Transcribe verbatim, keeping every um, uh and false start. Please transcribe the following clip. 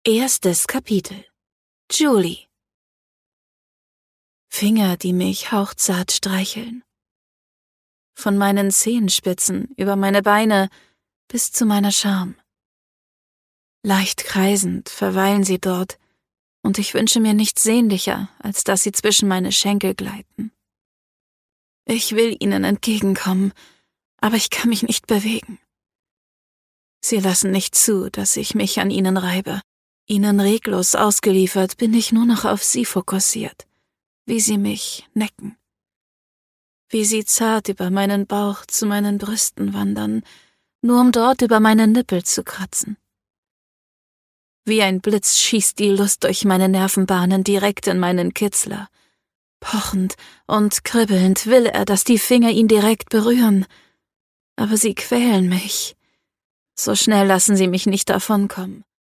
Erstes Kapitel. Julie. Finger, die mich hauchzart streicheln. Von meinen Zehenspitzen über meine Beine bis zu meiner Scham. Leicht kreisend verweilen sie dort, und ich wünsche mir nichts sehnlicher, als dass sie zwischen meine Schenkel gleiten. Ich will ihnen entgegenkommen, aber ich kann mich nicht bewegen. Sie lassen nicht zu, dass ich mich an ihnen reibe. Ihnen reglos ausgeliefert bin ich nur noch auf sie fokussiert, wie sie mich necken. Wie sie zart über meinen Bauch zu meinen Brüsten wandern, nur um dort über meine Nippel zu kratzen. Wie ein Blitz schießt die Lust durch meine Nervenbahnen direkt in meinen Kitzler. Pochend und kribbelnd will er, dass die Finger ihn direkt berühren. Aber sie quälen mich. So schnell lassen sie mich nicht davonkommen.